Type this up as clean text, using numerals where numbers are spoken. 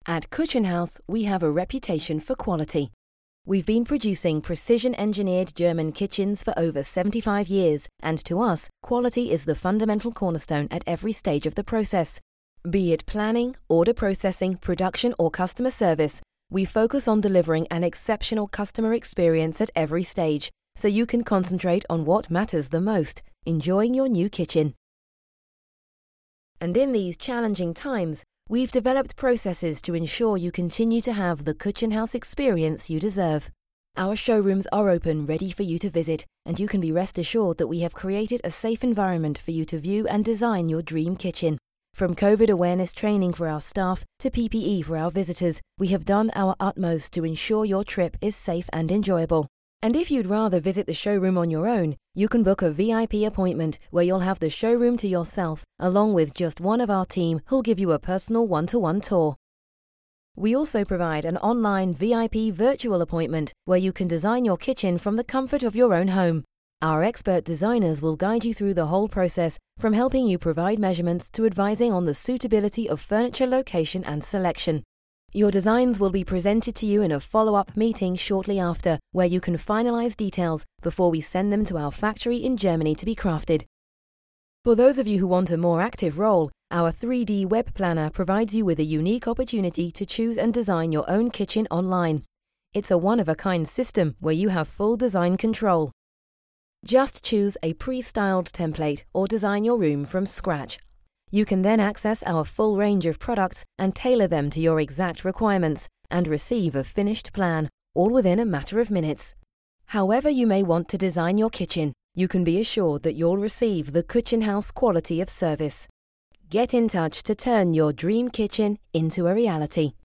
At Kitchen House, we have a reputation for quality. We've been producing precision-engineered German kitchens for over 75 years, and to us, quality is the fundamental cornerstone at every stage of the process. Be it planning, order processing, production, or customer service, we focus on delivering an exceptional customer experience at every stage, so you can concentrate on what matters the most, enjoying your new kitchen. And in these challenging times, we've developed processes to ensure you continue to have the Kitchen House experience you deserve. Our showrooms are open, ready for you to visit, and you can be rest assured that we have created a safe environment for you to view and design your dream kitchen. From COVID awareness training for our staff to PPE for our visitors, we have done our utmost to ensure your trip is safe and enjoyable. And if you'd rather visit the showroom on your own, you can book a VIP appointment where you'll have the showroom to yourself, along with just one of our team who'll give you a personal one-to-one tour. We also provide an online VIP virtual appointment where you can design your kitchen from the comfort of your own home. Our expert designers will guide you through the whole process, from helping you provide measurements to advising on the suitability of furniture location and selection. Your designs will be presented to you in a follow-up meeting shortly after, where you can finalize details before we send them to our factory in Germany to be crafted. For those of you who want a more active role, our 3D web planner provides you with a unique opportunity to choose and design your own kitchen online. It's a one-of-a-kind system where you have full design control. Just choose a pre-styled template or design your room from scratch. You can then access our full range of products and tailor them to your exact requirements and receive a finished plan, all within a matter of minutes. However you may want to design your kitchen, you can be assured that you'll receive the Kitchen House quality of service. Get in touch to turn your dream kitchen into a reality.